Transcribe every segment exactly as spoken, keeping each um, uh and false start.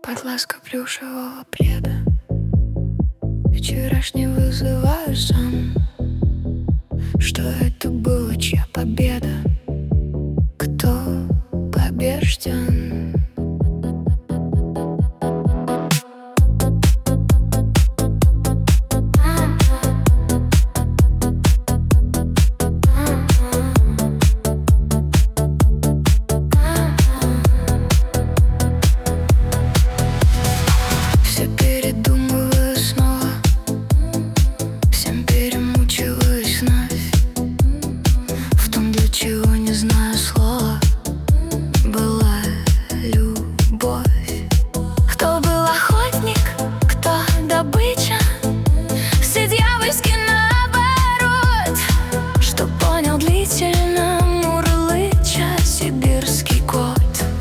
Под лаской плюшевого пледа вчерашний вызываю сон. Что это было, чья победа? Кто побежден? Все передумываю снова, всем перемучиваюсь вновь в том, для чего не знаю слова. Была любовь. Кто был охотник, кто добыча? Все дьявольски наоборот. Что понял длительно мурлыча сибирский кот.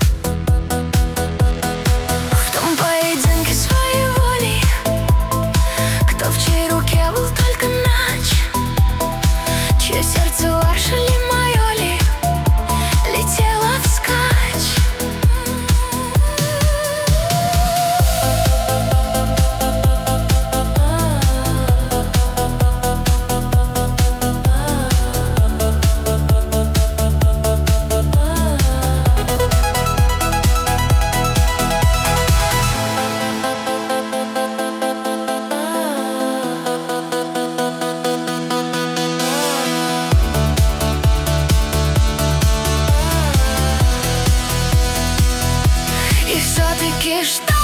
В том поединке своей воли, кто в чьей руке был только нач, чье сердце ваше ли, мое ли, летело вскачь. И все-таки что?